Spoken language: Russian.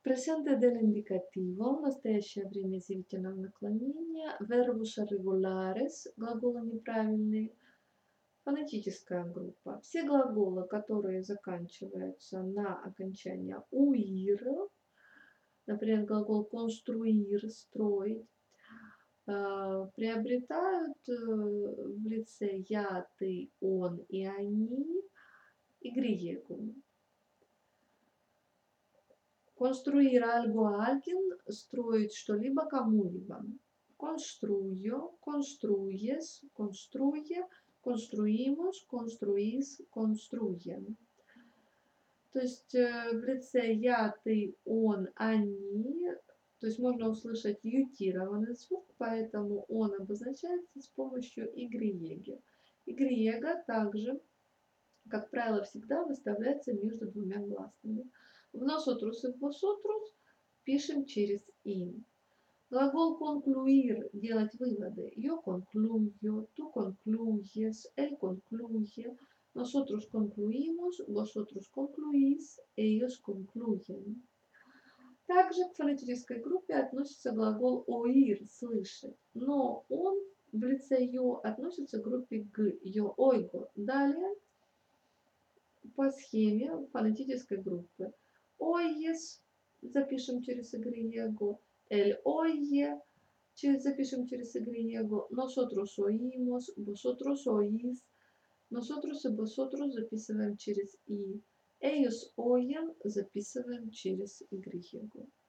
Presente dell'indicativo, в настоящее время изъявительного наклонения, verbus irregulares, глаголы неправильные, фонетическая группа. Все глаголы, которые заканчиваются на окончание уир, например, глагол construir, строить, приобретают в лице я, ты, он и они игриегу. Construir algo a alguien, строить что-либо кому-либо. Construyo, construyes, construye, construimos, construís, construyen. То есть в лице я, ты, он, они, то есть можно услышать ютированный звук, поэтому он обозначается с помощью игриеги. Игриега также, как правило, всегда выставляется между двумя гласными. В nosotros и в vosotros пишем через «in». Глагол concluir – делать выводы. Yo concluyo, tú concluyes, él concluye, nosotros concluimos, vosotros concluís, ellos concluyen. Также к фонетической группе относится глагол oír – слышать, но он в лице yo относится к группе г, yo oigo. Далее по схеме фонетической группы. Oyes запишем через игриего, el oye запишем через игриего, nosotros oímos, vosotros oís, nosotros и vosotros записываем через и, ellos oyen записываем через игриего.